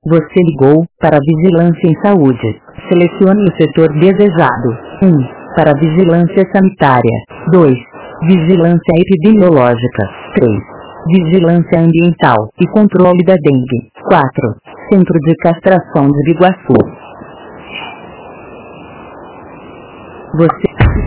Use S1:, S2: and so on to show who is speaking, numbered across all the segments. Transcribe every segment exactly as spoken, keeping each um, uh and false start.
S1: Você ligou para a Vigilância em Saúde. Selecione o setor desejado. um. Para Vigilância Sanitária. dois. Vigilância Epidemiológica. três. Vigilância Ambiental e Controle da Dengue. quatro. Centro de Castração de Biguaçu. Você...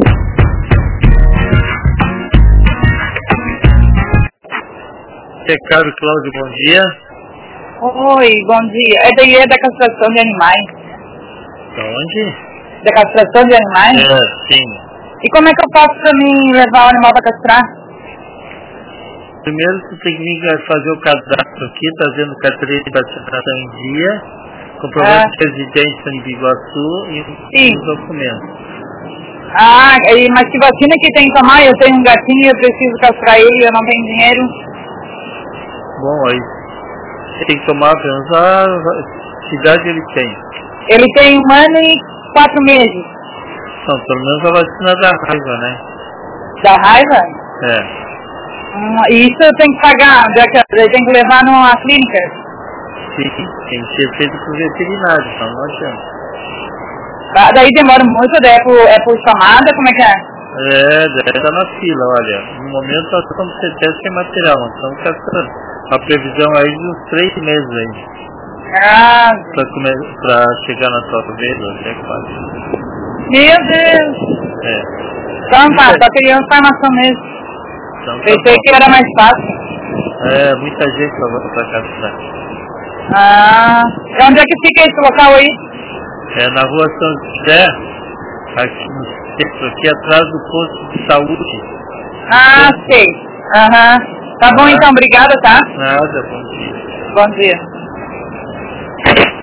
S2: Secário Cláudio, bom dia.
S3: Oi, bom dia. É daí é da castração de animais.
S2: Da onde?
S3: Da castração de animais?
S2: É, sim.
S3: E como é que eu faço pra mim levar o animal pra castrar?
S2: Primeiro você tem que vir fazer o cadastro aqui, trazendo carteirinha de vacinação em dia, comprovante de residência em Biguaçu e os documentos.
S3: Ah, e, mas que vacina que tem que tomar? Eu tenho um gatinho e eu preciso castrar ele, eu não tenho dinheiro.
S2: Bom, aí você tem que tomar apenas a cidade ele tem.
S3: Ele tem um ano e quatro meses.
S2: Não, pelo menos a vacina da raiva, né?
S3: Da raiva?
S2: É.
S3: Hum, e isso eu tenho que pagar, já que eu tenho que levar numa clínica?
S2: Sim, tem que ser feito por veterinário, então não adianta.
S3: Ah, daí demora muito, daí é por, é por chamada, como é que é?
S2: É, deve estar na fila, olha. No momento nós estamos sem teste sem material, nós estamos castrando. A previsão aí de uns três meses aí.
S3: Ah,
S2: Pra, come... pra chegar na sua vez, é quase.
S3: meu Deus!
S2: É.
S3: Então tá, só queria informação mesmo.
S2: Então, tá
S3: Pensei
S2: bom.
S3: que era mais fácil.
S2: É, muita gente pra, pra castrar.
S3: Ah, e onde é que fica esse local aí?
S2: É na rua São José, aqui no centro, aqui atrás do posto de saúde.
S3: Ah, sei. Aham. Tá bom
S2: Ah.
S3: então, obrigada, tá?
S2: Nada, bom dia.
S3: Bom dia.